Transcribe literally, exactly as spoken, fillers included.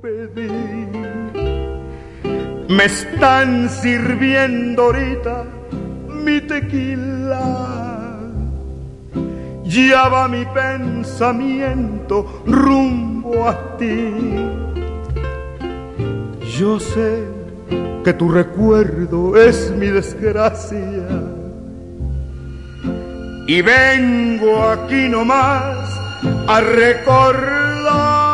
pedí. Me están sirviendo ahorita mi tequila, ya va mi pensamiento rumbo a ti. Yo sé que tu recuerdo es mi desgracia y vengo aquí nomás a recordar